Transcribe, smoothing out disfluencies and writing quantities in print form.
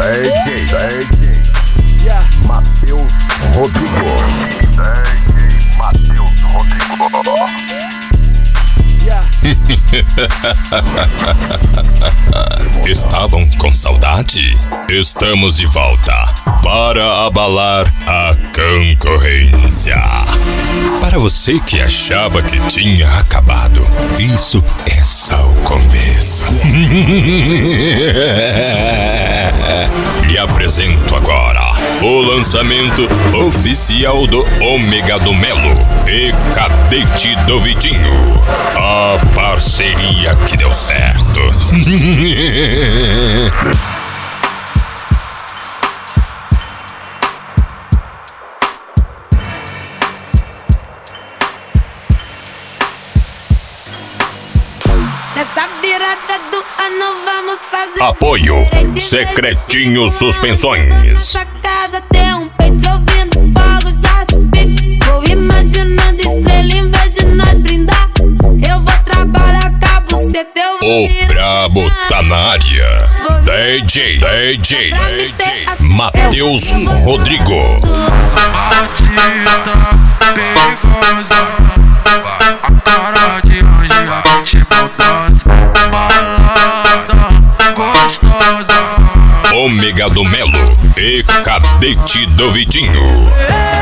Yeah. Matheus Rodrigo. Matheus Rodrigo. Yeah. Estavam com saudade? Estamos de volta para abalar a concorrência. Para você que achava que tinha acabado, isso é só o começo. Lhe apresento agora o lançamento oficial do Ômega do Melo e Cadete do Vitinho. A parceria que deu certo. Nessa virada do ano vamos fazer Apoio Secretinho Suspensões. Nossa casa tem um peito ouvindo fogo, já subi. Vou imaginando estrela em vez de nós brindar. Eu vou trabalhar com a buceta, eu vou O brabo tá na área. DJ Matheus Rodrigo. Maldita, perigosa, a cara de anjo, a mente maldosa, balada gostosa. Ômega do Melo e Cadete do Vitinho.